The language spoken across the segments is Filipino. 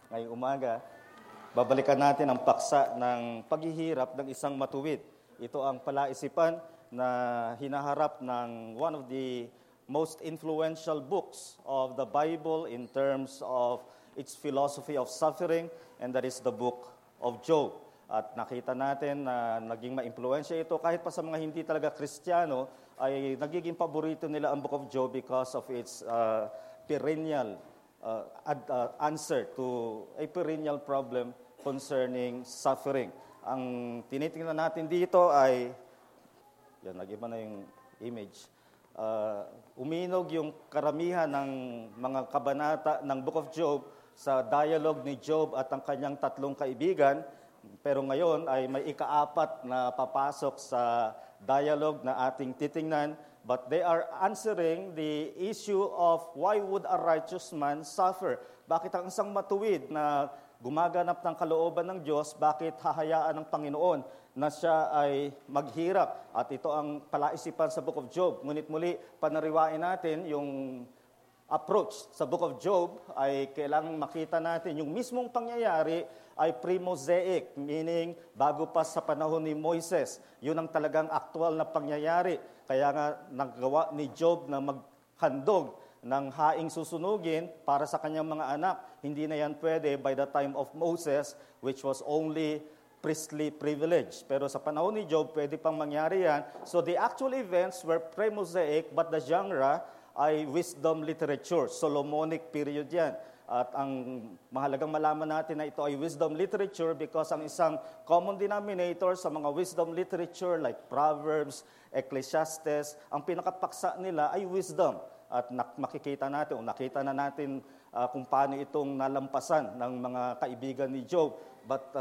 ngayong umaga. Babalikan natin ang paksa ng paghihirap ng isang matuwid. Ito ang palaisipan na hinaharap ng one of the most influential books of the Bible in terms of its philosophy of suffering, and that is the book of Job. At nakita natin na naging ma-impluwensya ito kahit pa sa mga hindi talaga Kristiyano, ay nagiging paborito nila ang book of Job because of its perennial answer to a perennial problem concerning suffering. Ang tinitingnan natin dito ay, yan, nag-iba na yung image. Uminog yung karamihan ng mga kabanata ng book of Job sa dialogue ni Job at ang kanyang tatlong kaibigan. Pero ngayon ay may ikaapat na papasok sa dialogue na ating titingnan, but they are answering the issue of why would a righteous man suffer? Bakit ang isang matuwid na gumaganap ng kalooban ng Diyos, bakit hahayaan ng Panginoon na siya ay maghirap? At ito ang palaisipan sa book of Job. Ngunit muli, panariwain natin yung approach sa book of Job ay kailangang makita natin yung mismong pangyayari ay pre-Mosaic, meaning bago pa sa panahon ni Moises. Yun ang talagang aktual na pangyayari. Kaya nga nagawa ni Job na maghandog ng haing susunugin para sa kanyang mga anak. Hindi na yan pwede by the time of Moses, which was only priestly privilege. Pero sa panahon ni Job, pwede pang mangyari yan. So the actual events were pre-Mosaic, but the genre ay wisdom literature. Solomonic period yan. At ang mahalagang malaman natin na ito ay wisdom literature because ang isang common denominator sa mga wisdom literature like Proverbs, Ecclesiastes, ang pinakapaksa nila ay wisdom. At makikita natin o nakita na natin kung paano itong nalampasan ng mga kaibigan ni Job. But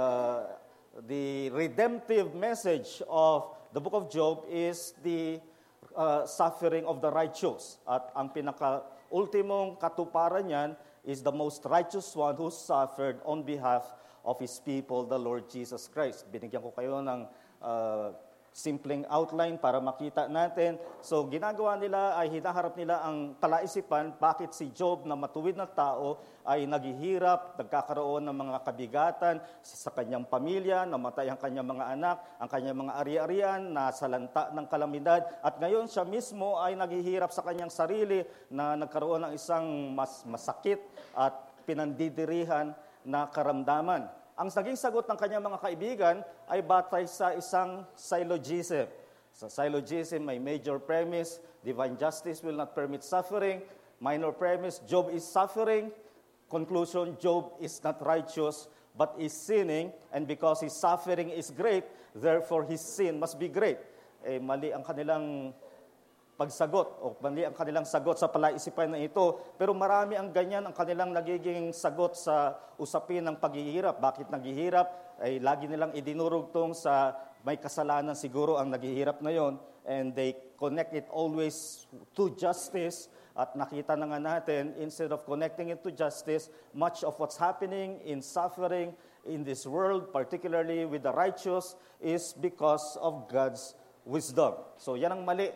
the redemptive message of the book of Job is the suffering of the righteous. At ang pinaka-ultimong katuparan niyan is the most righteous one who suffered on behalf of His people, the Lord Jesus Christ. Binigyan ko kayo ng simpleng outline para makita natin. So ginagawa nila ay hinaharap nila ang palaisipan bakit si Job na matuwid na tao ay naghihirap, nagkakaroon ng mga kabigatan sa kanyang pamilya, namatay ang kanyang mga anak, ang kanyang mga ari-arian, nasalanta ng kalamidad. At ngayon siya mismo ay naghihirap sa kanyang sarili na nagkaroon ng isang mas masakit at pinandidirihan na karamdaman. Ang naging sagot ng kanyang mga kaibigan ay batay sa isang syllogism. Sa syllogism, may major premise, divine justice will not permit suffering. Minor premise, Job is suffering. Conclusion, Job is not righteous, but is sinning. And because his suffering is great, therefore his sin must be great. Mali ang kanilang pagsagot o mali ang kanilang sagot sa palaisipan na ito. Pero marami ang ganyan ang kanilang nagiging sagot sa usapin ng paghihirap. Bakit naghihirap? Ay lagi nilang idinurugtong sa may kasalanan siguro ang naghihirap na yon, and they connect it always to justice. At nakita na nga natin, instead of connecting it to justice, much of what's happening in suffering in this world, particularly with the righteous, is because of God's wisdom. So yan ang mali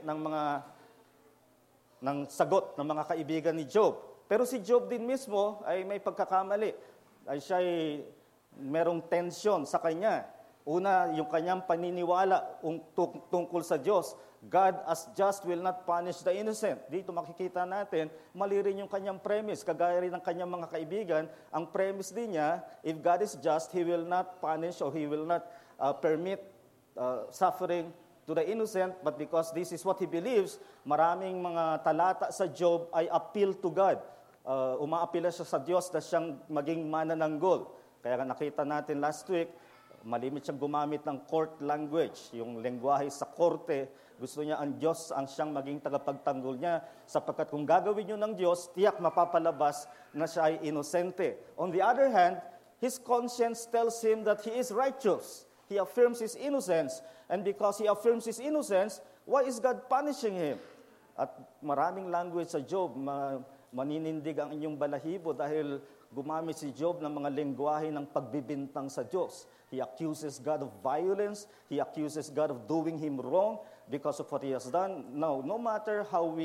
ng sagot ng mga kaibigan ni Job. Pero si Job din mismo ay may pagkakamali. Ay siya ay merong tension sa kanya. Una, yung kanyang paniniwala tungkol sa Diyos. God as just will not punish the innocent. Dito makikita natin, mali rin yung kanyang premise. Kagaya rin ng kanyang mga kaibigan, ang premise din niya, if God is just, He will not punish or He will not permit suffering to the innocent, but because this is what he believes, maraming mga talata sa Job ay appeal to God. Umaapila siya sa Diyos na siyang maging manananggol. Kaya nakita natin last week, malimit siyang gumamit ng court language, yung lengguwahe sa korte. Gusto niya ang Diyos ang siyang maging tagapagtanggol niya, sapagkat kung gagawin niyo ng Diyos, tiyak mapapalabas na siya ay inosente. On the other hand, his conscience tells him that he is righteous. He affirms his innocence. And because he affirms his innocence, why is God punishing him? At maraming language sa Job, maninindig ang inyong balahibo dahil gumamit si Job ng mga lengguwahe ng pagbibintang sa Diyos. He accuses God of violence. He accuses God of doing him wrong because of what he has done. Now, no matter how we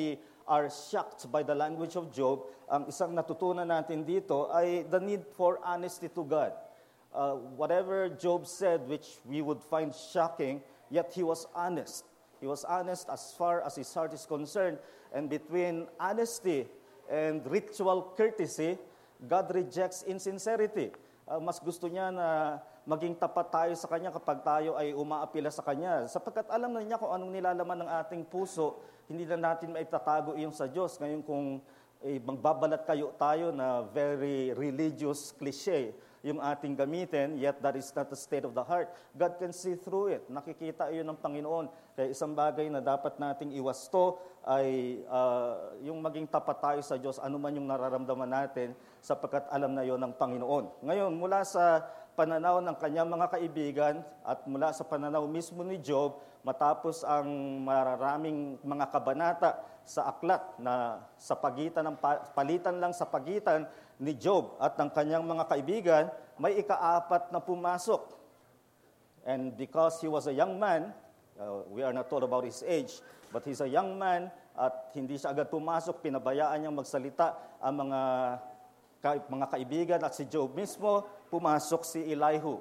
are shocked by the language of Job, ang isang natutunan natin dito ay the need for honesty to God. Whatever Job said, which we would find shocking, yet he was honest. He was honest as far as his heart is concerned. And between honesty and ritual courtesy, God rejects insincerity. Mas gusto niya na maging tapat tayo sa Kanya kapag tayo ay umaapila sa Kanya. Sapagkat alam na niya kung anong nilalaman ng ating puso, hindi na natin maitatago iyon sa Diyos. Ngayon kung magbabalat tayo na very religious cliche, yung ating gamitin, yet that is not the state of the heart. God can see through it. Nakikita iyon ng Panginoon. Kaya isang bagay na dapat nating iwasto ay yung maging tapat tayo sa Diyos, anuman yung nararamdaman natin, sapagkat alam na yon ng Panginoon. Ngayon, mula sa pananaw ng kanyang mga kaibigan at mula sa pananaw mismo ni Job, matapos ang maraming mga kabanata sa aklat na sa pagitan ng palitan lang sa pagitan ni Job at ng kanyang mga kaibigan, may ika-4 na pumasok. And because he was a young man, we are not told about his age, but he's a young man at hindi siya agad pumasok, pinabayaan niyang magsalita ang mga kaibigan at si Job mismo, pumasok si Elihu.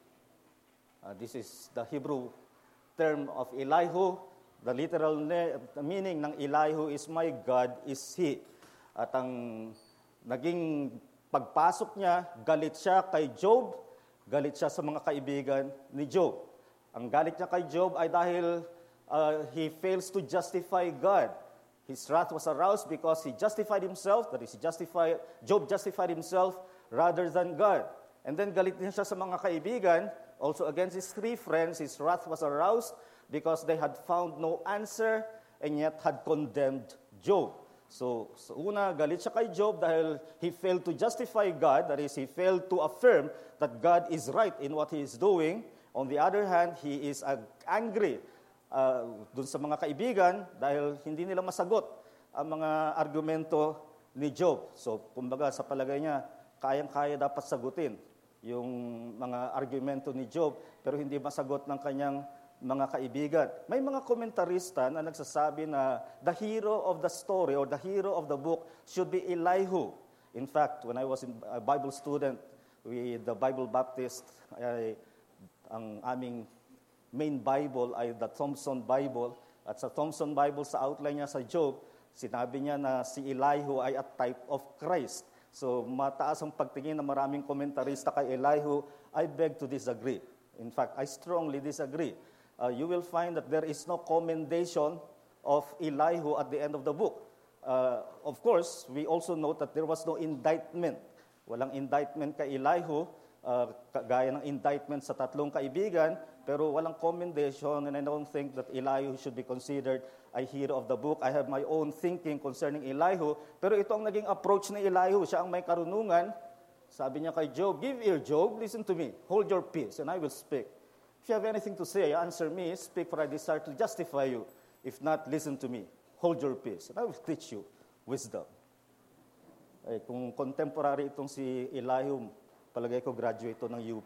This is the Hebrew term of Elihu. The literal meaning ng Elihu is my God is He. At ang naging pagpasok niya, galit siya kay Job, galit siya sa mga kaibigan ni Job. Ang galit niya kay Job ay dahil he fails to justify God. His wrath was aroused because he justified himself, that is, Job justified himself rather than God. And then galit din siya sa mga kaibigan, also against his 3 friends, his wrath was aroused because they had found no answer and yet had condemned Job. So una, galit siya kay Job dahil he failed to justify God, that is, he failed to affirm that God is right in what he is doing. On the other hand, he is angry dun sa mga kaibigan dahil hindi nila masagot ang mga argumento ni Job. So, kumbaga, sa palagay niya, kayang-kaya dapat sagutin yung mga argumento ni Job, pero hindi masagot ng kanyang mga kaibigan. May mga komentarista na nagsasabi na the hero of the story or the hero of the book should be Elihu. In fact, when I was a Bible student with the Bible Baptist, ang aming main Bible ay the Thompson Bible. At sa Thompson Bible, sa outline niya sa Job, sinabi niya na si Elihu ay a type of Christ. So mataas ang pagtingin ng maraming komentarista kay Elihu. I beg to disagree. In fact, I strongly disagree. You will find that there is no commendation of Elihu at the end of the book. Of course, we also note that there was no indictment. Walang indictment kay Elihu, gaya ng indictment sa 3 kaibigan, pero walang commendation, and I don't think that Elihu should be considered a hero of the book. I have my own thinking concerning Elihu, pero ito ang naging approach ni Elihu. Siya ang may karunungan. Sabi niya kay Job, "Give ear, Job, listen to me. Hold your peace, and I will speak. If you have anything to say, answer me. Speak, for I desire to justify you. If not, listen to me. Hold your peace, and I will teach you wisdom." Kung contemporary itong si Elihu, palagay ko graduate ito ng UP.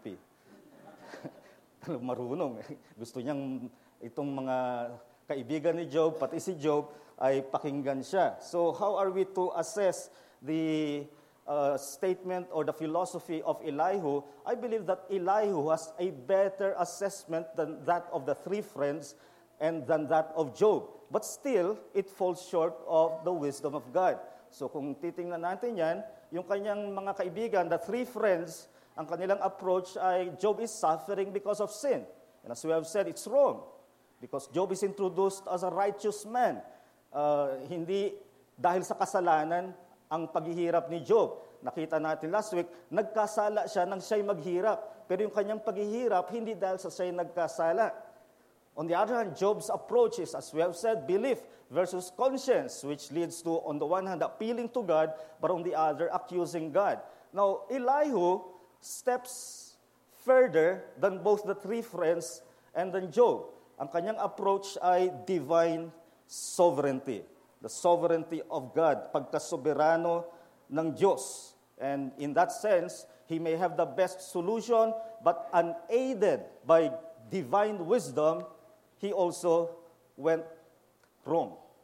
Marunong. Gusto niyang itong mga kaibigan ni Job, pati si Job, ay pakinggan siya. So how are we to assess the statement or the philosophy of Elihu? I believe that Elihu has a better assessment than that of the 3 friends and than that of Job. But still, it falls short of the wisdom of God. So kung titingnan natin yan, yung kanyang mga kaibigan, the 3 friends, ang kanilang approach ay Job is suffering because of sin. And as we have said, it's wrong. Because Job is introduced as a righteous man. Hindi dahil sa kasalanan ang paghihirap ni Job. Nakita natin last week, nagkasala siya nang siya'y maghirap. Pero yung kanyang paghihirap, hindi dahil sa siya'y nagkasala. On the other hand, Job's approach is, as we have said, belief versus conscience, which leads to, on the one hand, appealing to God, but on the other, accusing God. Now, Elihu steps further than both the 3 friends and then Job. Ang kanyang approach ay divine sovereignty. The sovereignty of God, pagkasoberano ng Diyos. And in that sense, he may have the best solution, but unaided by divine wisdom, he also went wrong.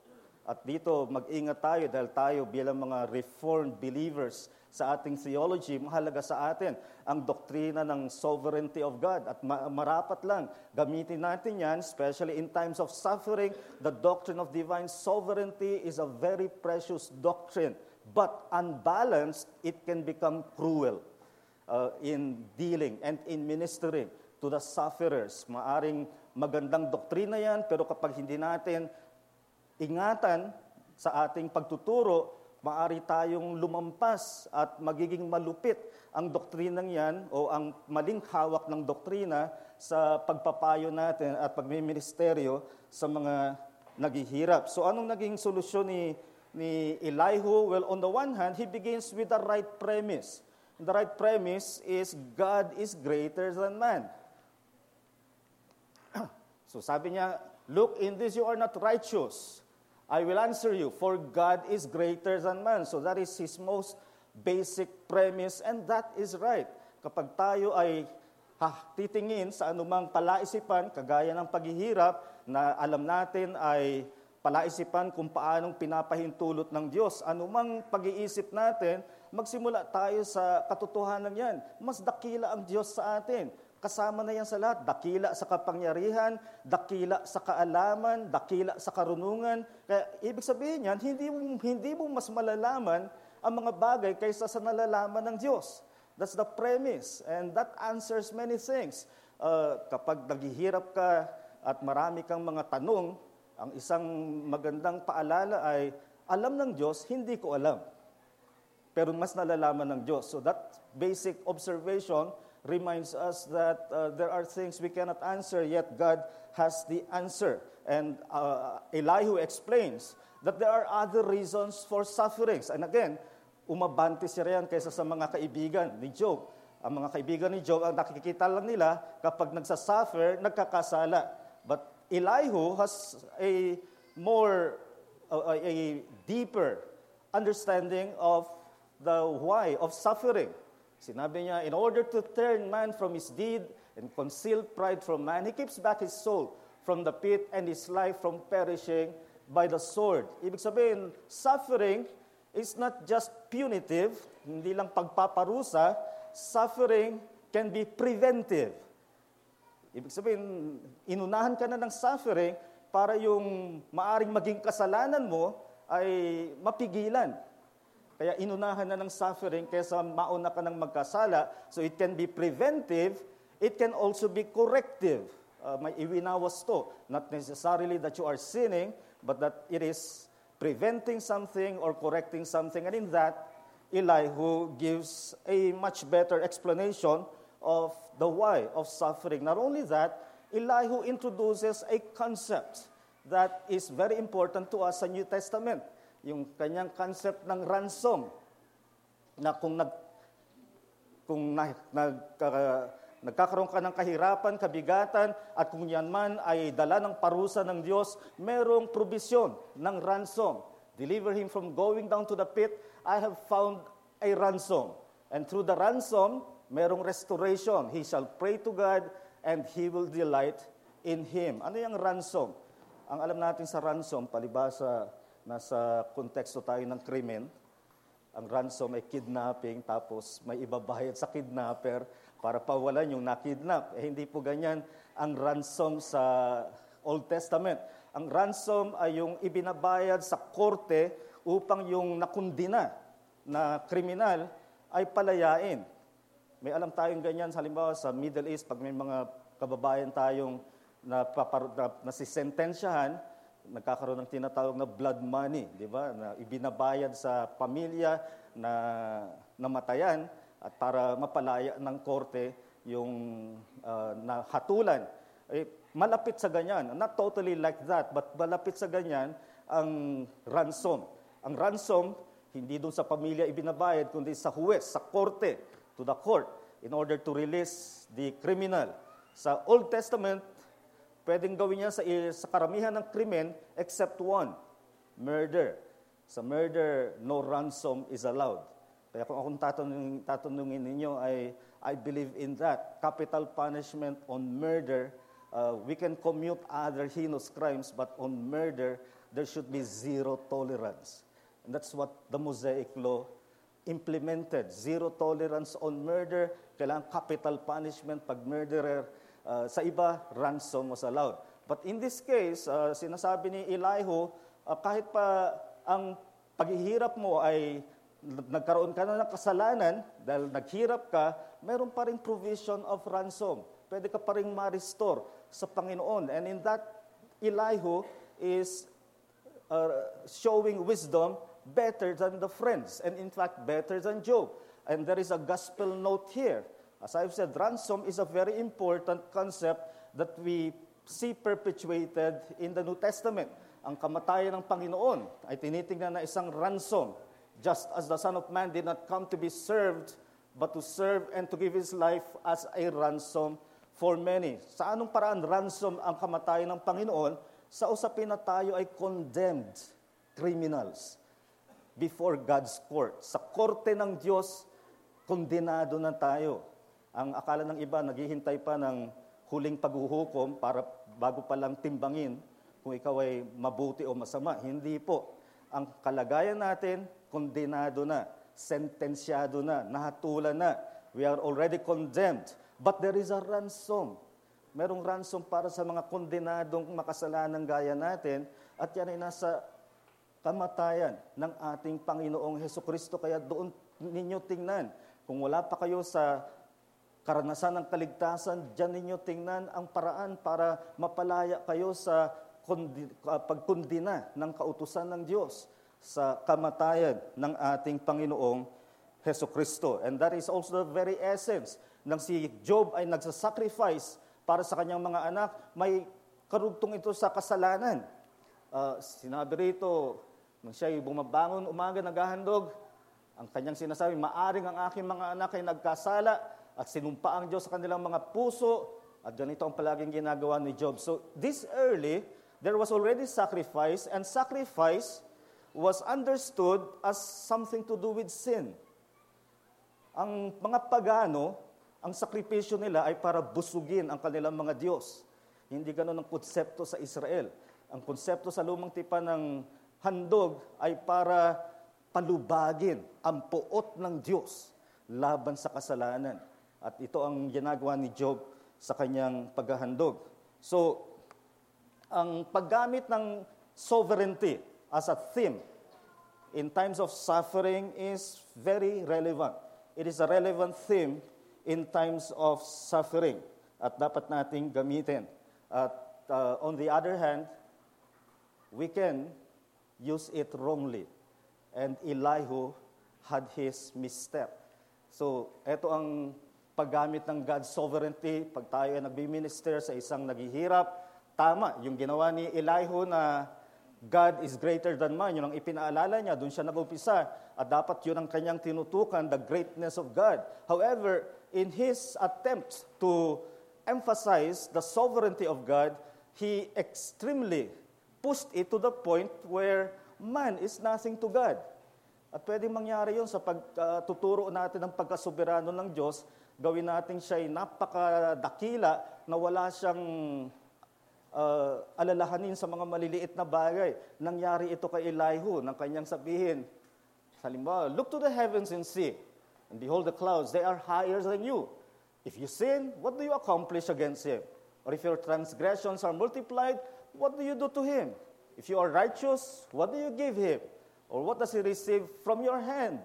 At dito, mag-ingat tayo dahil tayo bilang mga Reformed believers sa ating theology, mahalaga sa atin ang doktrina ng sovereignty of God. At marapat lang, gamitin natin yan, especially in times of suffering. The doctrine of divine sovereignty is a very precious doctrine. But unbalanced, it can become cruel in dealing and in ministering to the sufferers. Maaring magandang doktrina yan, pero kapag hindi natin ingatan sa ating pagtuturo, maaari tayong lumampas at magiging malupit ang doktrinang yan o ang maling hawak ng doktrina sa pagpapayo natin at pagmiministeryo sa mga naghihirap. So anong naging solusyon ni Elihu? Well, on the one hand, he begins with the right premise. The right premise is God is greater than man. So sabi niya, look, in this you are not righteous. I will answer you, for God is greater than man. So that is his most basic premise, and that is right. Kapag tayo ay titingin sa anumang palaisipan, kagaya ng paghihirap, na alam natin ay palaisipan kung paanong pinapahintulot ng Diyos, anumang pag-iisip natin, magsimula tayo sa katotohanan yan. Mas dakila ang Diyos sa atin. Kasama na yan sa lahat. Dakila sa kapangyarihan, dakila sa kaalaman, dakila sa karunungan. Kaya ibig sabihin yan, hindi mo mas malalaman ang mga bagay kaysa sa nalalaman ng Diyos. That's the premise. And that answers many things. Kapag naghihirap ka at marami kang mga tanong, ang isang magandang paalala ay, alam ng Diyos, hindi ko alam. Pero mas nalalaman ng Diyos. So that basic observation reminds us that there are things we cannot answer, yet God has the answer. And Elihu explains that there are other reasons for sufferings. And again, umabante siya riyan kaysa sa mga kaibigan ni Job. Ang mga kaibigan ni Job, ang nakikita lang nila, kapag nagsasuffer, nagkakasala. But Elihu has a more, a deeper understanding of the why of suffering. Sinabi niya, in order to turn man from his deed and conceal pride from man, he keeps back his soul from the pit and his life from perishing by the sword. Ibig sabihin, suffering is not just punitive, hindi lang pagpaparusa, suffering can be preventive. Ibig sabihin, inunahan ka na ng suffering para yung maaring maging kasalanan mo ay mapigilan. Kaya inunahan na ng suffering kaysa mauna ka ng magkasala. So it can be preventive, it can also be corrective. May iwinawas to. Not necessarily that you are sinning, but that it is preventing something or correcting something. And in that, Elihu gives a much better explanation of the why of suffering. Not only that, Elihu introduces a concept that is very important to us sa New Testament. Yung kanyang concept ng ransom, na nagkakaroon ka ng kahirapan, kabigatan, at kung yan man ay dala ng parusa ng Diyos, merong probisyon ng ransom. Deliver him from going down to the pit, I have found a ransom. And through the ransom, merong restoration. He shall pray to God, and He will delight in Him. Ano yung ransom? Ang alam natin sa ransom, palibasa, nasa konteksto tayo ng krimen. Ang ransom ay kidnapping, tapos may ibabayad sa kidnapper para pawalan yung nakidnap. Hindi po ganyan ang ransom sa Old Testament. Ang ransom ay yung ibinabayad sa korte upang yung nakundina na kriminal ay palayain. May alam tayong ganyan, halimbawa sa Middle East, pag may mga kababayan tayong nasisentensyahan, nagkakaroon ng tinatawag na blood money, di ba? Na ibinabayad sa pamilya na namatayan at para mapalaya ng korte yung nahatulan. Malapit sa ganyan. Not totally like that, but malapit sa ganyan ang ransom. Ang ransom, hindi doon sa pamilya ibinabayad, kundi sa huwes, sa korte, to the court, in order to release the criminal. Sa Old Testament, pwedeng gawin niya sa karamihan ng krimen except one, murder. Sa murder, no ransom is allowed. Kaya kung akong tatanungin ninyo, I believe in that. Capital punishment on murder, we can commute other heinous crimes, but on murder, there should be zero tolerance. And that's what the Mosaic Law implemented. Zero tolerance on murder. Kailangan capital punishment pag murderer. Sa iba, ransom was allowed. But in this case, sinasabi ni Elihu, kahit pa ang paghihirap mo ay nagkaroon ka na ng kasalanan, dahil naghirap ka, mayroon pa rin provision of ransom. Pwede ka pa rin ma-restore sa Panginoon. And in that, Elihu is showing wisdom better than the friends, and in fact, better than Job. And there is a gospel note here. As I've said, ransom is a very important concept that we see perpetuated in the New Testament. Ang kamatayan ng Panginoon ay tinitingnan na isang ransom, just as the Son of Man did not come to be served, but to serve and to give His life as a ransom for many. Sa anong paraan ransom ang kamatayan ng Panginoon? Sa usapin na tayo ay condemned criminals before God's court. Sa korte ng Diyos, kondenado na tayo. Ang akala ng iba, naghihintay pa ng huling paghuhukom para bago pa lang timbangin kung ikaw ay mabuti o masama. Hindi po. Ang kalagayan natin, kondenado na, sentensyado na, nahatulan na. We are already condemned. But there is a ransom. Merong ransom para sa mga kondenadong makasalanang gaya natin, at yan ay nasa kamatayan ng ating Panginoong Hesukristo. Kaya doon ninyo tingnan. Kung wala pa kayo sa karanasan ng kaligtasan, diyan ninyo tingnan ang paraan para mapalaya kayo sa pagkundina ng kautusan ng Diyos sa kamatayan ng ating Panginoong Hesukristo. And that is also the very essence ng si Job ay nagsasacrifice para sa kanyang mga anak. May karugtong ito sa kasalanan. Sinabi rito, nung siya'y bumabangon umaga naghahandog, ang kanyang sinasabi, maaring ang aking mga anak ay nagkasala at sinumpa ang Diyos sa kanilang mga puso, at ganito ang palaging ginagawa ni Job. So this early, there was already sacrifice, and sacrifice was understood as something to do with sin. Ang mga pagano, ang sakripisyo nila ay para busugin ang kanilang mga Diyos. Hindi ganoon ang konsepto sa Israel. Ang konsepto sa lumang tipan ng handog ay para palubagin ang puot ng Diyos laban sa kasalanan. At ito ang ginagawa ni Job sa kanyang paghahandog. So, ang paggamit ng sovereignty as a theme in times of suffering is very relevant. It is a relevant theme in times of suffering at dapat nating gamitin. At on the other hand, we can use it wrongly. And Elihu had his misstep. So, ito ang paggamit ng God's sovereignty. Pag tayo ay nagbi-minister sa isang naghihirap, tama, yung ginawa ni Elihu na God is greater than man, yun ang ipinaalala niya, doon siya nag-umpisa, at dapat yun ang kanyang tinutukan, the greatness of God. However, in his attempt to emphasize the sovereignty of God, he extremely pushed it to the point where man is nothing to God. At pwedeng mangyari yun sa pagtuturo natin ng pagkasoberano ng Diyos, gawin natin siya'y napakadakila na wala siyang alalahanin sa mga maliliit na bagay. Nangyari ito kay Elihu, nang kanyang sabihin, halimbawa, look to the heavens and see, and behold the clouds, they are higher than you. If you sin, what do you accomplish against him? Or if your transgressions are multiplied, what do you do to him? If you are righteous, what do you give him? Or what does he receive from your hand?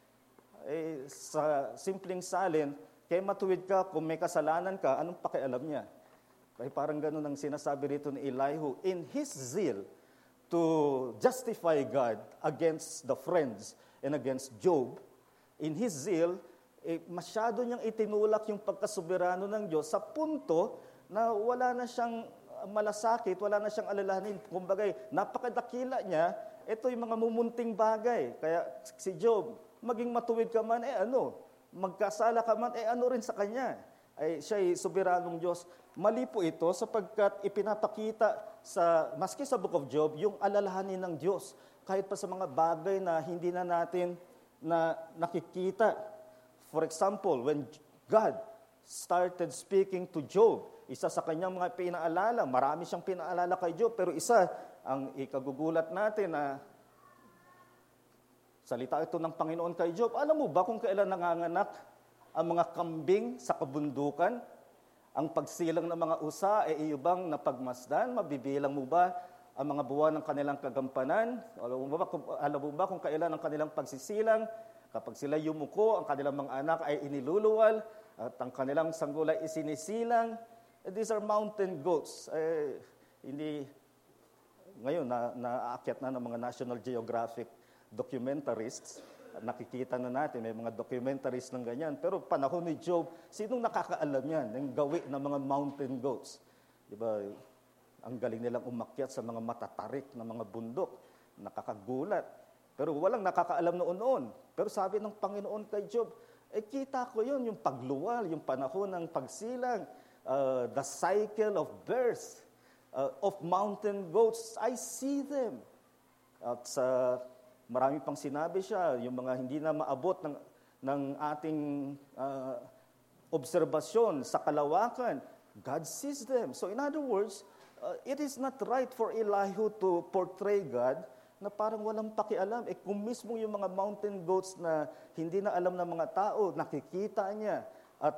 Sa simpleng salin, kaya matuwid ka, kung may kasalanan ka, anong pakialam niya? Kaya parang ganun ang sinasabi rito ni Elihu. In his zeal to justify God against the friends and against Job, in his zeal, masyado niyang itinulak yung pagkasoberano ng Diyos sa punto na wala na siyang malasakit, wala na siyang alalahanin. Kumbagay, napakadakila niya, ito yung mga mumunting bagay. Kaya si Job, maging matuwid ka man, magkasala ka man, ano rin sa kanya. Siya'y soberanong Diyos. Mali po ito sapagkat ipinapakita maski sa Book of Job, yung alalahanin ng Diyos. Kahit pa sa mga bagay na hindi na natin nakikita. For example, when God started speaking to Job, isa sa kanyang mga pinaalala, marami siyang pinaalala kay Job, pero isa, ang ikagugulat natin na salita ito ng Panginoon kay Job. Alam mo ba kung kailan nanganganak ang mga kambing sa kabundukan? Ang pagsilang ng mga usa ay iyo bang napagmasdan? Mabibilang mo ba ang mga buwan ng kanilang kagampanan? Alam mo ba kung kailan ang kanilang pagsisilang? Kapag sila yumuko, ang kanilang mga anak ay iniluluwal at ang kanilang sanggol ay isinisilang. These are mountain goats. Ngayon, naaakyat na ng mga National Geographic documentaries. Nakikita na natin, may mga documentaries ng ganyan. Pero panahon ni Job, sinong nakakaalam yan? Ng gawi ng mga mountain goats. Diba? Ang galing nilang umakyat sa mga matatarik na mga bundok. Nakakagulat. Pero walang nakakaalam noon. Pero sabi ng Panginoon kay Job, kita ko yun, yung pagluwal, yung panahon ng pagsilang, the cycle of birth of mountain goats. I see them. At sa marami pang sinabi siya, yung mga hindi na maabot ng ating obserbasyon sa kalawakan, God sees them. So in other words, it is not right for Elihu to portray God na parang walang pakialam. Kung mismo yung mga mountain goats na hindi na alam ng mga tao, nakikita niya at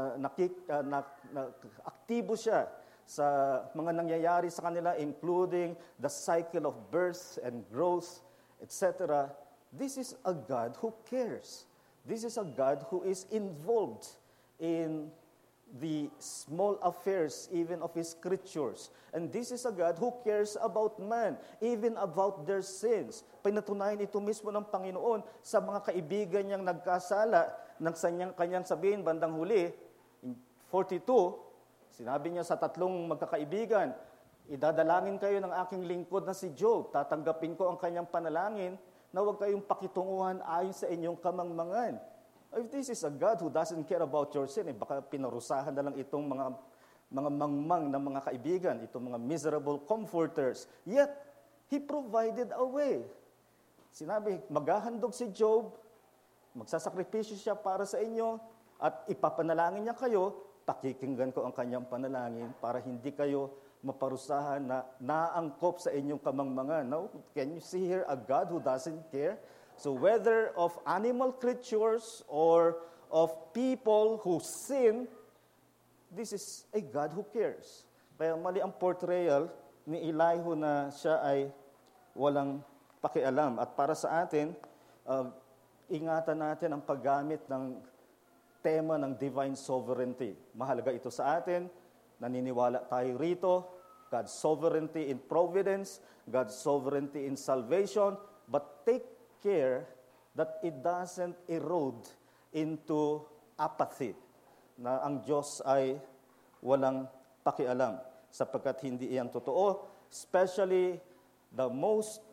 aktibo siya sa mga nangyayari sa kanila, including the cycle of birth and growth, etc. This is a God who cares. This is a God who is involved in the small affairs even of His creatures. And this is a God who cares about man, even about their sins. Pinatunayan ito mismo ng Panginoon sa mga kaibigan niyang nagkasala ng kanyang sabihin bandang huli, in 42, sinabi niya sa tatlong magkakaibigan, idadalangin kayo ng aking lingkod na si Job. Tatanggapin ko ang kanyang panalangin na huwag kayong pakitunguhan ayon sa inyong kamangmangan. If this is a God who doesn't care about your sin, baka pinarusahan na lang itong mga mangmang na mga kaibigan, itong mga miserable comforters. Yet, He provided a way. Sinabi, maghahandog si Job, magsasakripisyo siya para sa inyo, at ipapanalangin niya kayo, pakikinggan ko ang kanyang panalangin para hindi kayo maparusahan na naangkop sa inyong kamangmangan. Now, can you see here a God who doesn't care? So whether of animal creatures or of people who sin, this is a God who cares. Kaya mali ang portrayal ni Elihu na siya ay walang pakialam. At para sa atin, ingatan natin ang paggamit ng tema ng divine sovereignty. Mahalaga ito sa atin. Naniniwala tayo rito. God's sovereignty in providence, God's sovereignty in salvation, but take care that it doesn't erode into apathy, na ang Diyos ay walang pakialam, sapagkat hindi iyan totoo, especially the most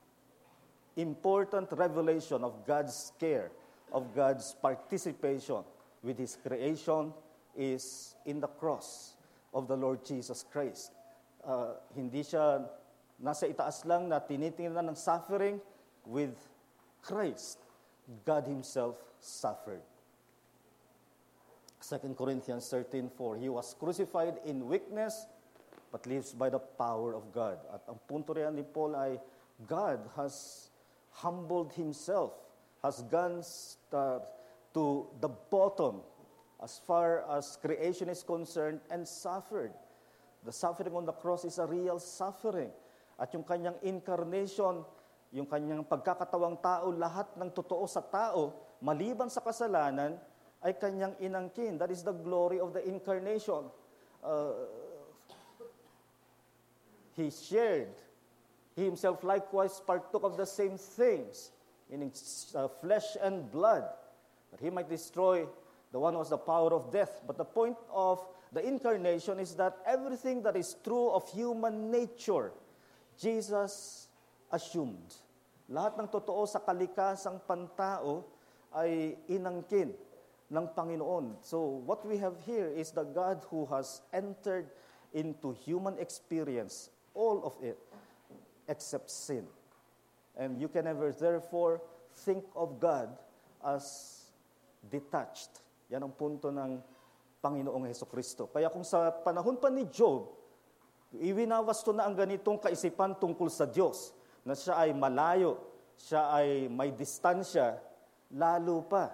important revelation of God's care, of God's participation with His creation is in the cross of the Lord Jesus Christ. Hindi siya nasa itaas lang na tinitingnan ng suffering. With Christ, God Himself suffered. 2 Corinthians 13:4, He was crucified in weakness, but lives by the power of God. At ang punto riyan ni Paul ay, God has humbled Himself, has gone to the bottom as far as creation is concerned and suffered. The suffering on the cross is a real suffering. At yung kanyang incarnation, yung kanyang pagkakatawang tao, lahat ng totoo sa tao, maliban sa kasalanan, ay kanyang inangkin. That is the glory of the incarnation. He shared. He Himself likewise partook of the same things, meaning flesh and blood, that He might destroy the one who has the power of death. But the point of the incarnation is that everything that is true of human nature, Jesus assumed. Lahat ng totoo sa kalikasang pantao ay inangkin ng Panginoon. So what we have here is the God who has entered into human experience, all of it, except sin. And you can never therefore think of God as detached. Yan ang punto ng Panginoong Hesukristo. Kaya kung sa panahon pa ni Job, Iwinawasto na ang ganitong kaisipan tungkol sa Diyos, na siya ay malayo, siya ay may distansya, lalo pa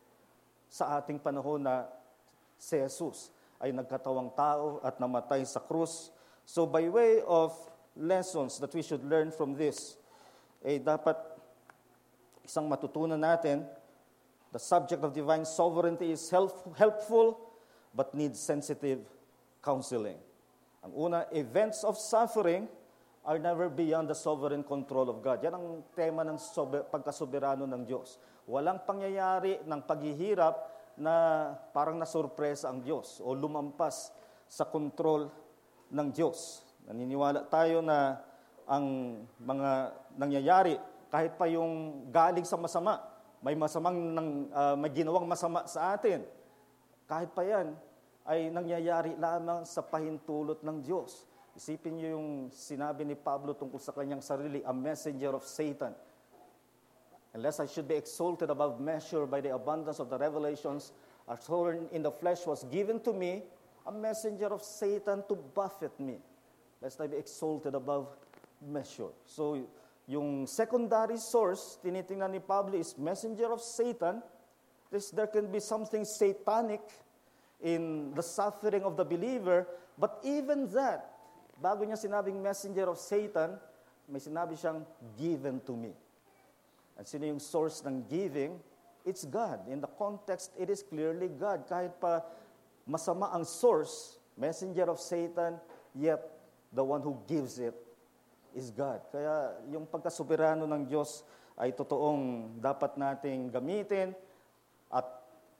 sa ating panahon na si Jesus ay nagkatawang tao at namatay sa krus. So by way of lessons that we should learn from this, dapat isang matutunan natin, the subject of divine sovereignty is helpful but needs sensitive counseling. Ang una, events of suffering are never beyond the sovereign control of God. Yan ang tema ng pagkasoberano ng Diyos. Walang pangyayari ng paghihirap na parang nasurpresa ang Diyos o lumampas sa kontrol ng Diyos. Naniniwala tayo na ang mga nangyayari, kahit pa yung galing sa masama, may may ginawang masama sa atin, kahit pa yan, ay nangyayari lamang sa pahintulot ng Diyos. Isipin niyo yung sinabi ni Pablo tungkol sa kanyang sarili, a messenger of Satan. Unless I should be exalted above measure by the abundance of the revelations, a thorn in the flesh was given to me, a messenger of Satan to buffet me, lest I be exalted above measure. So, yung secondary source, tinitingnan ni Pablo, is messenger of Satan. There can be something satanic in the suffering of the believer, but even that, bago niya sinabing messenger of Satan, may sinabi siyang given to me. At sino yung source ng giving? It's God. In the context, it is clearly God. Kahit pa masama ang source, messenger of Satan, yet the one who gives it is God. Kaya yung pagkasoberano ng Diyos ay totoong dapat nating gamitin at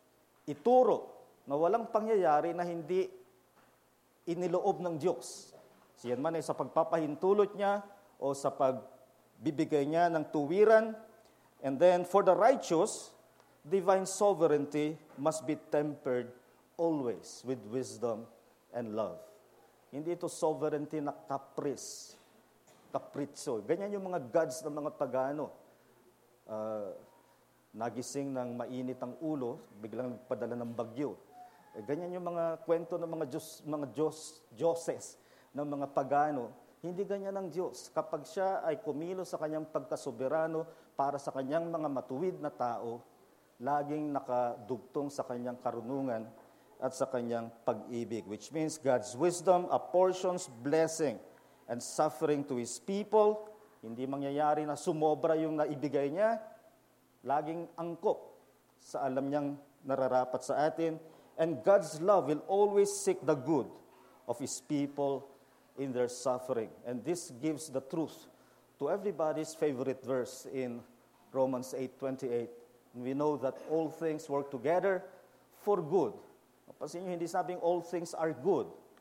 ituro na walang pangyayari na hindi iniloob ng Diyos. Siyan man ay sa pagpapahintulot niya o sa pagbibigay niya ng tuwiran. And then for the righteous, divine sovereignty must be tempered always with wisdom and love. Hindi ito sovereignty na kapritso. Ganyan yung mga gods ng mga pagano. Nagising ng mainit ang ulo, biglang nagpadala ng bagyo. Ganyan yung mga kwento ng mga Diyoses ng mga pagano. Hindi ganyan ang Diyos. Kapag siya ay kumilos sa kanyang pagkasoberano para sa kanyang mga matuwid na tao, laging nakadugtong sa kanyang karunungan at sa kanyang pag-ibig. Which means God's wisdom apportions blessing and suffering to His people. Hindi mangyayari na sumobra yung naibigay niya. Laging angkop sa alam niyang nararapat sa atin. And God's love will always seek the good of His people in their suffering. And this gives the truth to everybody's favorite verse in Romans 8:28. And we know that all things work together for good. Mapansin niyo, hindi sabing all things are good.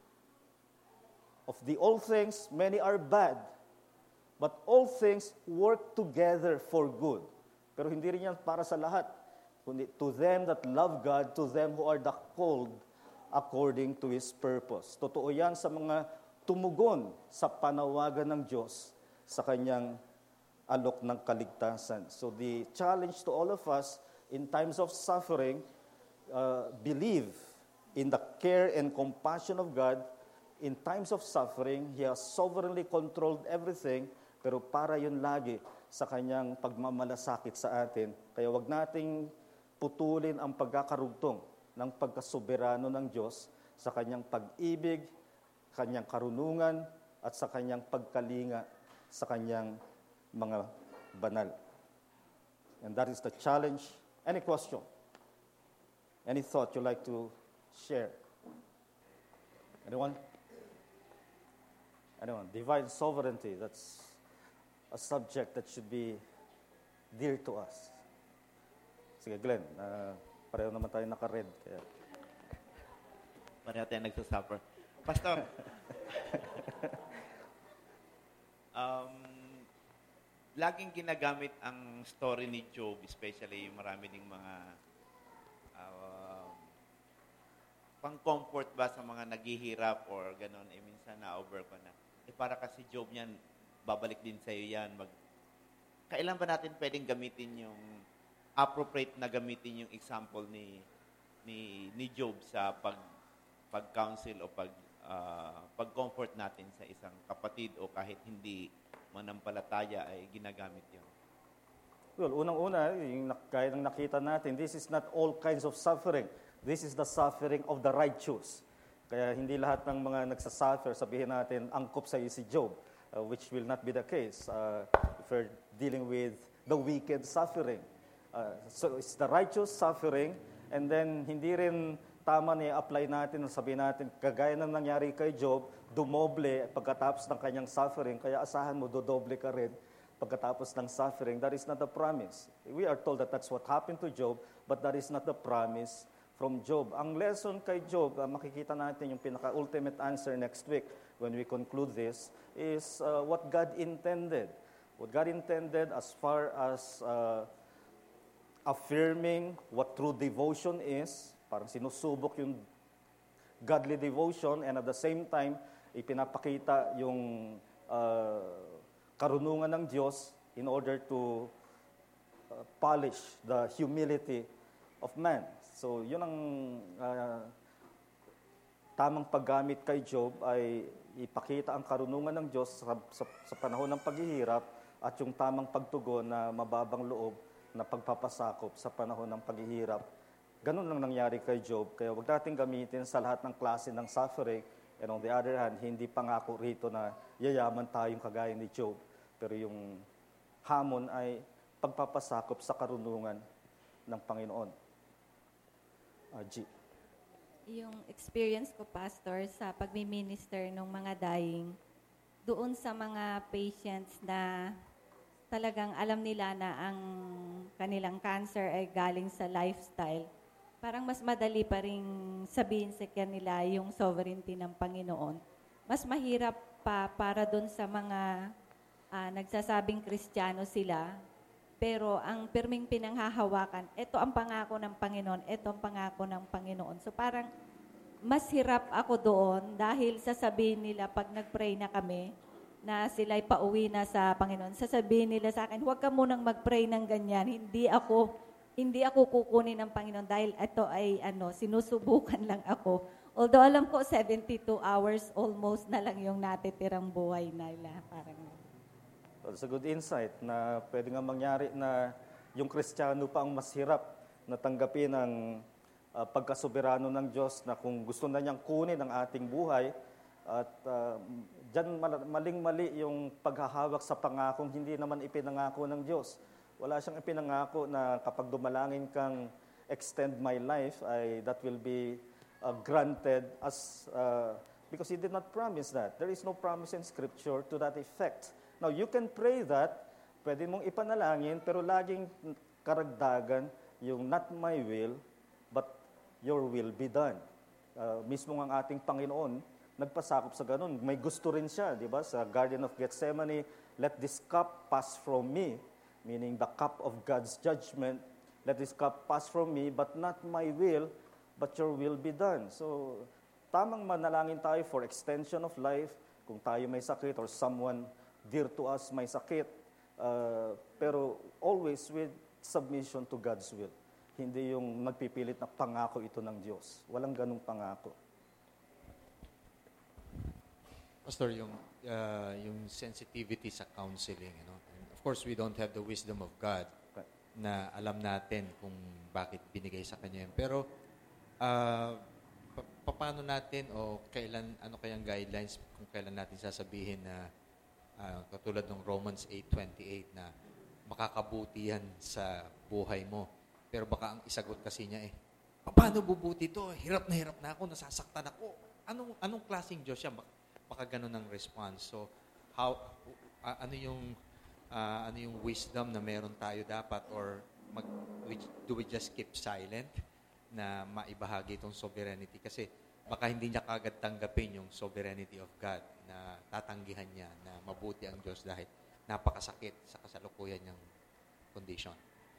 Of the all things, many are bad. But all things work together for good. Pero hindi rin yan para sa lahat. Kundi to them that love God, to them who are the called according to His purpose. Totoo yan sa mga tumugon sa panawagan ng Diyos sa kanyang alok ng kaligtasan. So the challenge to all of us in times of suffering, believe in the care and compassion of God. In times of suffering, He has sovereignly controlled everything, pero para yun lagi sa kanyang pagmamalasakit sa atin. Kaya wag nating putulin ang pagkakarugtong ng pagkasoberano ng Diyos sa kanyang pag-ibig, kanyang karunungan, at sa kanyang pagkalinga sa kanyang mga banal. And that is the challenge. Any question? Any thought you'd like to share? Anyone? Anyone? Divine sovereignty, that's a subject that should be dear to us. Sige, Glenn, pareho naman tayo naka-red. Kaya. Pareho tayo nagsasuffer. Pastor, laging ginagamit ang story ni Job, especially yung marami ding mga pang-comfort ba sa mga naghihirap or gano'n, minsan na-over ko na. Para kasi Job niyan, babalik din sa'yo yan. Kailan ba natin pwedeng gamitin yung appropriate na gamitin yung example ni Job sa pag-counsel o pag-comfort natin sa isang kapatid o kahit hindi manampalataya ay ginagamit yun? Well, unang-una, gaya ng nakita natin, this is not all kinds of suffering. This is the suffering of the righteous. Kaya hindi lahat ng mga nagsasuffer, sabihin natin, angkop sa iyo si Job, which will not be the case if we're dealing with the wicked suffering. So it's the righteous suffering, and then hindi rin tama na i-apply natin, sabihin natin, kagaya ng nangyari kay Job, dumoble pagkatapos ng kanyang suffering, kaya asahan mo, dodoble ka rin pagkatapos ng suffering. That is not the promise. We are told that that's what happened to Job, but that is not the promise from Job. Ang lesson kay Job, makikita natin yung pinaka-ultimate answer next week when we conclude this, is what God intended. What God intended as far as affirming what true devotion is, parang sinusubok yung godly devotion, and at the same time, ipinapakita yung karunungan ng Diyos in order to polish the humility of man. So, yun ang tamang paggamit kay Job ay ipakita ang karunungan ng Diyos sa panahon ng paghihirap at yung tamang pagtugon na mababang loob na pagpapasakop sa panahon ng paghihirap. Ganun lang nangyari kay Job. Kaya wag natin gamitin sa lahat ng klase ng suffering. And on the other hand, hindi pangako rito na yayaman tayong kagaya ni Job. Pero yung hamon ay pagpapasakop sa karunungan ng Panginoon. G. Yung experience ko, Pastor, sa pagmi-minister ng mga dying, doon sa mga patients na talagang alam nila na ang kanilang cancer ay galing sa lifestyle, parang mas madali pa rin sabihin sa kanila yung sovereignty ng Panginoon. Mas mahirap pa para doon sa mga nagsasabing Kristiyano sila, pero ang pirming pinanghahawakan, ito ang pangako ng Panginoon, ito ang pangako ng Panginoon. So parang mas hirap ako doon dahil sasabihin nila pag nag-pray na kami, na sila'y pauwi na sa Panginoon, sasabihin nila sa akin, huwag ka munang mag-pray ng ganyan, hindi ako kukunin ng Panginoon dahil ito ay sinusubukan lang ako. Although alam ko 72 hours almost na lang yung natitirang buhay nila, parang That's a good insight na pwede nga mangyari na yung Kristiyano pa ang mas hirap na tanggapin ang pagkasoberano ng Diyos na kung gusto na niyang kunin ang ating buhay at dyan maling-mali yung paghahawak sa pangakong hindi naman ipinangako ng Diyos. Wala siyang ipinangako na kapag dumalangin kang extend my life, that will be granted as because He did not promise that. There is no promise in Scripture to that effect. Now, you can pray that, pwede mong ipanalangin, pero laging karagdagan yung not my will, but your will be done. Mismo ang ating Panginoon, nagpasakop sa ganun. May gusto rin siya, di ba? Sa Garden of Gethsemane, let this cup pass from me, meaning the cup of God's judgment, let this cup pass from me, but not my will, but your will be done. So, tamang manalangin tayo for extension of life, kung tayo may sakit or someone dear to us may sakit, pero always with submission to God's will. Hindi yung nagpipilit na pangako ito ng Diyos. Walang ganung pangako. Pastor, yung sensitivity sa counseling, and of course, we don't have the wisdom of God na alam natin kung bakit binigay sa Kanya yun. Pero, paano natin o ano kayang guidelines kung kailan natin sasabihin na katulad ng Romans 8:28 na makakabuti yan sa buhay mo. Pero baka ang isagot kasi niya paano bubuti to? Hirap na ako, nasasaktan ako. Anong klaseng Diyos siya? Baka ganun ang response. So, ano yung wisdom na meron tayo dapat or do we just keep silent na maibahagi itong sovereignty? Kasi baka hindi niya kagad tanggapin yung sovereignty of God na tatanggihan niya na mabuti ang Diyos dahil napakasakit sa kasalukuyan niyang condition.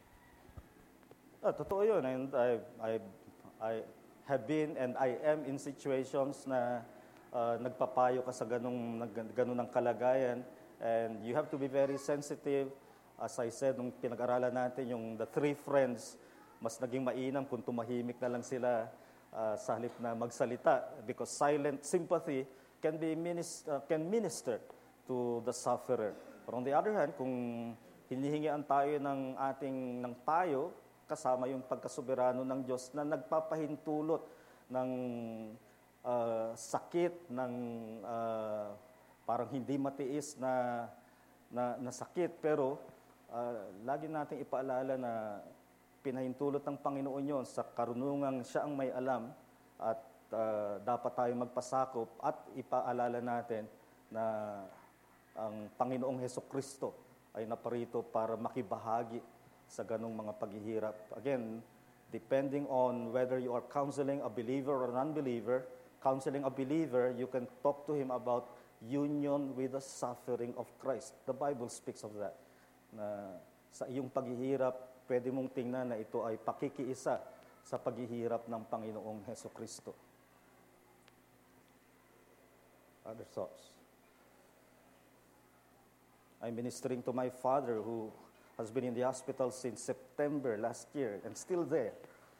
Totoo yun. And I have been and I am in situations na nagpapayo ka sa ganung ng kalagayan, and you have to be very sensitive. As I said, nung pinag-aralan natin yung the three friends, mas naging mainam kung tumahimik na lang sila sa halip na magsalita, because silent sympathy can minister to the sufferer. But on the other hand, kung hinihingian tayo ng payo, kasama yung pagkasoberano ng Diyos na nagpapahintulot ng sakit, ng parang hindi matiis na sakit, pero lagi nating ipaalala na pinahintulot ng Panginoon yon sa karunungang siya ang may alam, at dapat tayo magpasakop at ipaalala natin na ang Panginoong Hesukristo ay naparito para makibahagi sa ganong mga paghihirap. Again, depending on whether you are counseling a believer or an unbeliever, counseling a believer, you can talk to him about union with the suffering of Christ. The Bible speaks of that. Na sa iyong paghihirap, pwede mong tingnan na ito ay pakikiisa sa paghihirap ng Panginoong Hesukristo. Other thoughts? I'm ministering to my father who has been in the hospital since September last year and still there.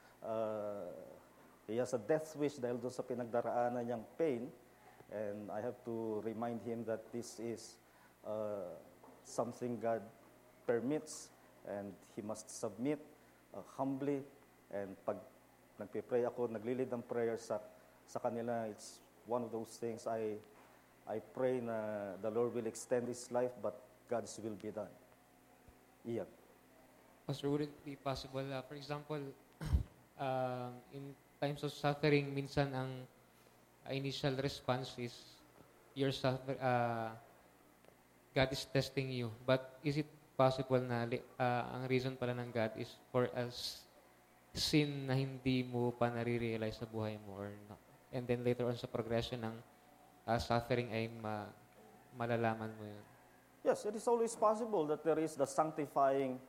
He has a death wish dahil doon sa pinagdaraanan niyang pain, and I have to remind him that this is something God permits, and he must submit humbly. And pag nagpe-pray ako, naglilid ng prayer sa kanila, it's one of those things I pray na the Lord will extend his life, but God's will be done. Iyan. Pastor, would it be possible, for example, in times of suffering, minsan ang initial response is God is testing you. But is it possible na ang reason pala ng God is for us sin na hindi mo pa nare-realize sa buhay mo, or not? And then later on sa progression ng suffering ay malalaman mo yun? Yes, it is always possible that there is the sanctifying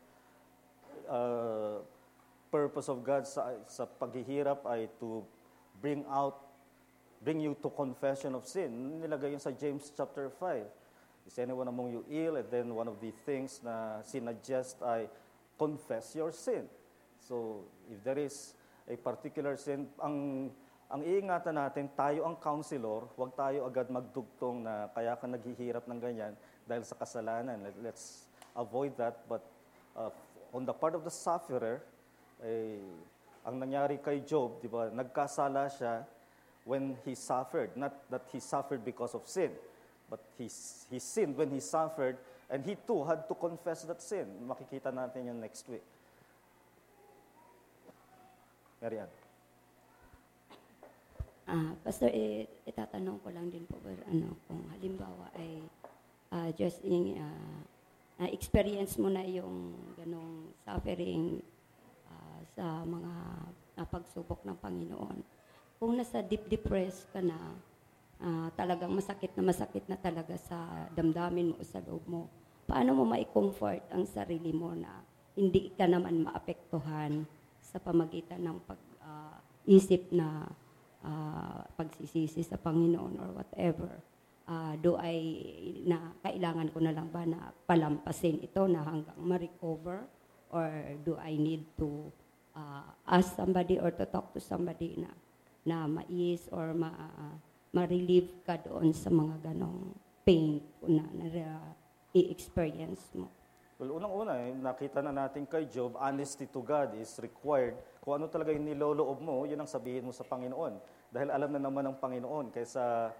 purpose of God sa paghihirap ay to bring you to confession of sin. Nilagay yun sa James chapter 5. Is anyone among you ill? And then one of the things na sinuggest ay confess your sin. So, if there is a particular sin, ang iingatan natin, tayo ang counselor, huwag tayo agad magdugtong na kaya ka naghihirap ng ganyan dahil sa kasalanan. Let's avoid that. But on the part of the sufferer, ang nangyari kay Job, di ba, nagkasala siya when he suffered. Not that he suffered because of sin, but he sinned when he suffered, and he too had to confess that sin. Makikita natin yun next week. Marian. Pastor, itatanong ko lang din po, kung halimbawa ay just experience mo na yung ganong suffering sa mga pagsubok ng Panginoon. Kung nasa deep depressed ka na, talagang masakit na talaga sa damdamin mo o sa loob mo, paano mo ma-comfort ang sarili mo na hindi ka naman maapektuhan sa pamagitan ng pag-isip na pagsisisi sa Panginoon or whatever? Kailangan ko na lang ba na palampasin ito na hanggang ma-recover? Or do I need to ask somebody or to talk to somebody na mais or ma-relieve ka doon sa mga ganong pain na i-experience mo? Well, unang-una, nakita na natin kay Job, honesty to God is required. Kung ano talaga yung niloloob mo, yun ang sabihin mo sa Panginoon. Dahil alam na naman ng Panginoon, kaysa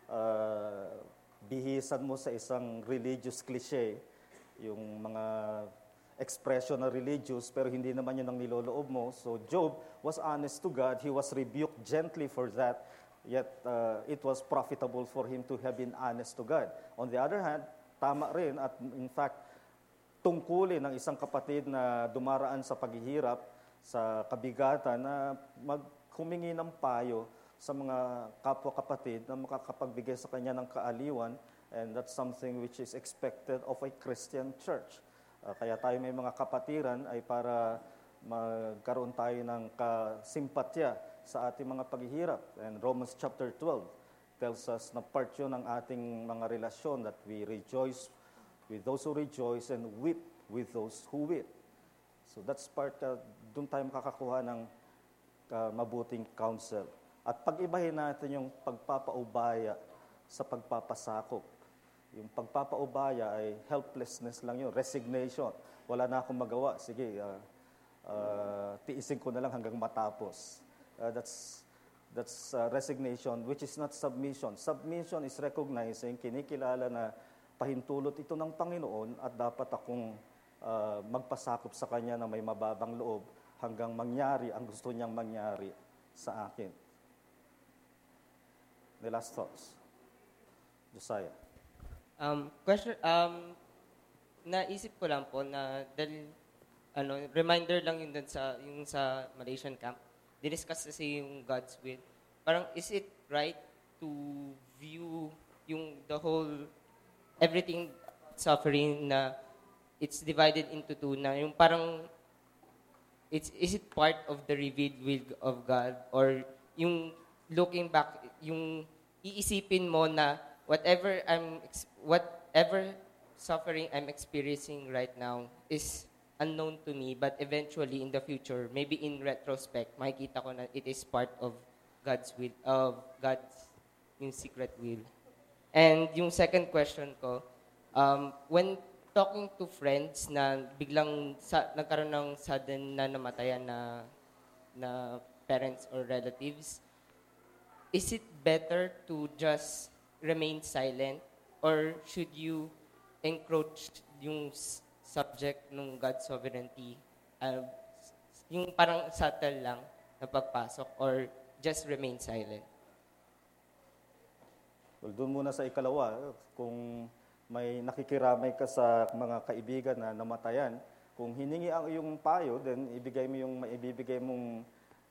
bihisan mo sa isang religious cliche, yung mga expression na religious, pero hindi naman yun ang niloloob mo. So Job was honest to God. He was rebuked gently for that, yet it was profitable for him to have been honest to God. On the other hand, tama rin, at in fact, tungkulin ng isang kapatid na dumaraan sa paghihirap, sa kabigatan, na humingi ng payo sa mga kapwa-kapatid na makakapagbigay sa kanya ng kaaliwan, and that's something which is expected of a Christian church. Kaya tayo may mga kapatiran ay para magkaroon tayo ng kasimpatya sa ating mga paghihirap. And Romans chapter 12 tells us na part yun ng ating mga relasyon, that we rejoice with those who rejoice and weep with those who weep. So that's part, doon tayo makakakuha ng mabuting counsel. At pag-ibahin natin yung pagpapaubaya sa pagpapasakop. Yung pagpapaubaya ay helplessness lang yun, resignation. Wala na akong magawa, sige, tiisin ko na lang hanggang matapos. That's resignation, which is not submission. Submission is recognizing, kinikilala na pahintulot ito ng Panginoon at dapat akong magpasakop sa Kanya na may mababang loob hanggang mangyari ang gusto niyang mangyari sa akin. The last thoughts. Josiah. Question, naisip ko lang po na dahil reminder lang yun dun sa Malaysian camp. Diniscuss kasi yung God's will. Parang is it right to view yung the whole everything suffering na it's divided into two na yung parang is it part of the revealed will of God or yung looking back yung iisipin mo na whatever suffering I'm experiencing right now is unknown to me, but eventually in the future, maybe in retrospect, makikita ko na it is part of God's will, of God's yung secret will. And yung second question ko, when talking to friends na biglang nagkaroon ng sudden na namatayan na parents or relatives, is it better to just remain silent or should you encroach yung subject ng God's sovereignty, yung parang subtle lang na pagpasok or just remain silent? Well, doon muna sa ikalawa, kung may nakikiramay ka sa mga kaibigan na namatayan, kung hiningi ang iyong payo, then ibigay mo yung maibibigay mong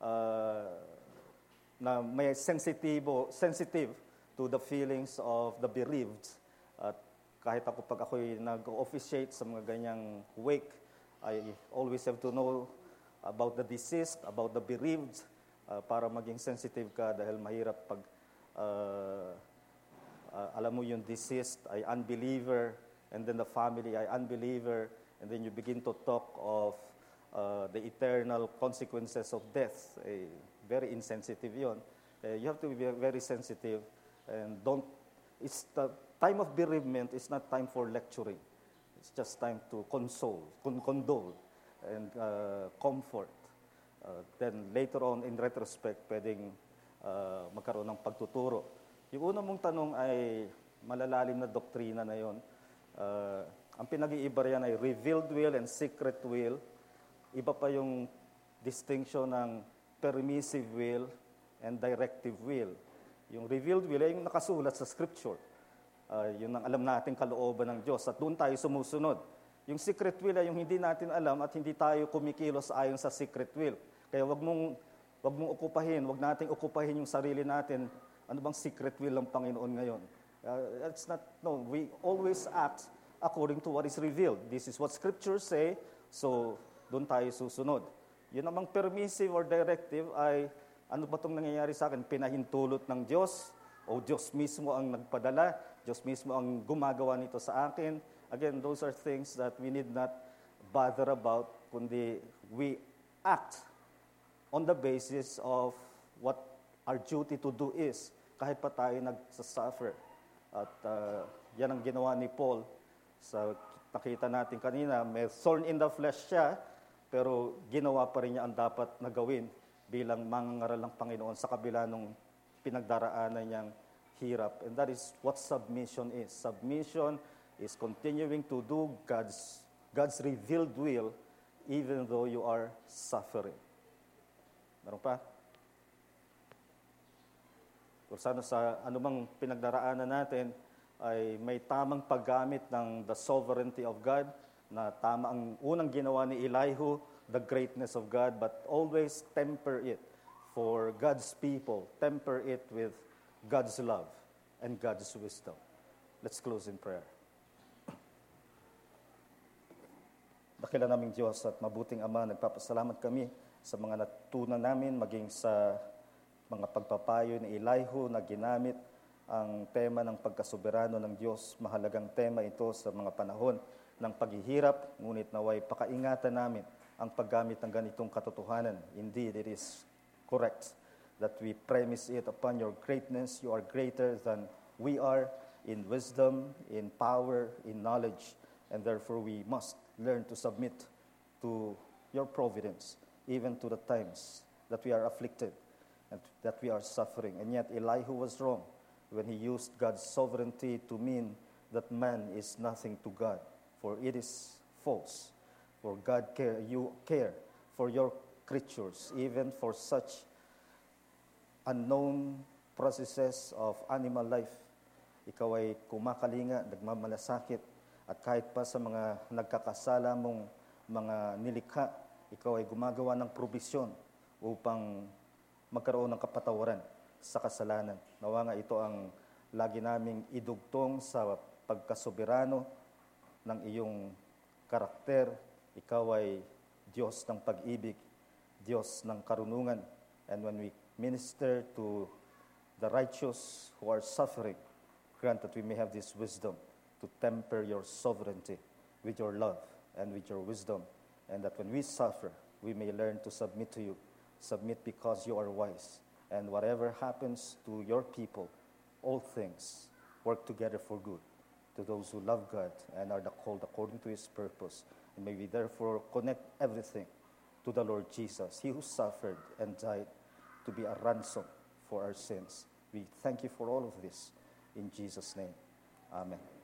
na may sensitive to the feelings of the bereaved. At kahit pag ako'y nag-officiate sa mga ganyang wake, I always have to know about the deceased, about the bereaved, para maging sensitive ka dahil mahirap pag alam mo yung deceased ay unbeliever and then the family ay unbeliever and then you begin to talk of the eternal consequences of death. Very insensitive yun. You have to be very sensitive and it's the time of bereavement is not time for lecturing. It's just time to condole, and comfort. Then later on, in retrospect, pwedeng magkaroon ng pagtuturo. Yung una mong tanong ay malalalim na doktrina na yon. Ang pinag-iiba riyan ay revealed will and secret will. Iba pa yung distinction ng permissive will and directive will. Yung revealed will ay yung nakasulat sa Scripture. Yun ang alam natin kalooban ng Diyos at doon tayo sumusunod. Yung secret will ay yung hindi natin alam at hindi tayo kumikilos ayon sa secret will. Kaya wag mong nating okupahin yung sarili natin. Ano bang secret will ng Panginoon ngayon? We always act according to what is revealed. This is what Scripture say, so doon tayo susunod. Yun namang permissive or directive ay ano ba itong nangyayari sa akin? Pinahintulot ng Diyos o Diyos mismo ang nagpadala, Diyos mismo ang gumagawa nito sa akin. Again, those are things that we need not bother about, kundi we act on the basis of what our duty to do is, kahit pa tayo nagsasuffer. At yan ang ginawa ni Paul. Nakita natin kanina, may thorn in the flesh siya, pero ginawa pa rin niya ang dapat na gawin bilang mangangaral ng Panginoon sa kabila ng pinagdaraanan niyang hirap. And that is what submission is. Submission is continuing to do God's revealed will even though you are suffering. Meron pa? Kung sana sa anumang pinagdaraanan natin ay may tamang paggamit ng the sovereignty of God, na tama ang unang ginawa ni Elihu, the greatness of God, but always temper it for God's people. Temper it with God's love and God's wisdom. Let's close in prayer. Dakila naming Diyos at mabuting Ama, nagpapasalamat kami sa mga natutunan namin, maging sa mga pagpapayo ni Elihu na ginamit ang tema ng pagkasoberano ng Diyos. Mahalagang tema ito sa mga panahon ng paghihirap, ngunit naway pakaingatan namin ang paggamit ng ganitong katotohanan. Indeed, it is correct that we premise it upon your greatness. You are greater than we are in wisdom, in power, in knowledge, and therefore we must learn to submit to your providence, even to the times that we are afflicted and that we are suffering. And yet Elihu was wrong when he used God's sovereignty to mean that man is nothing to God, for it is false. For God you care for your creatures, even for such unknown processes of animal life. Ikaw ay kumakalinga, nagmamalasakit, at kahit pa sa mga nagkakasala mong mga nilikha, ikaw ay gumagawa ng probisyon upang magkaroon ng kapatawaran sa kasalanan. Nawa nga ito ang lagi naming idugtong sa pagkasoberano ng iyong karakter. Ikaw ay Diyos ng pag-ibig, Diyos ng karunungan. And when we minister to the righteous who are suffering, grant that we may have this wisdom to temper your sovereignty with your love and with your wisdom, and that when we suffer, we may learn to submit to you. Submit because you are wise. And whatever happens to your people, all things work together for good to those who love God and are called according to His purpose. And may we therefore connect everything to the Lord Jesus, He who suffered and died to be a ransom for our sins. We thank you for all of this. In Jesus' name, amen.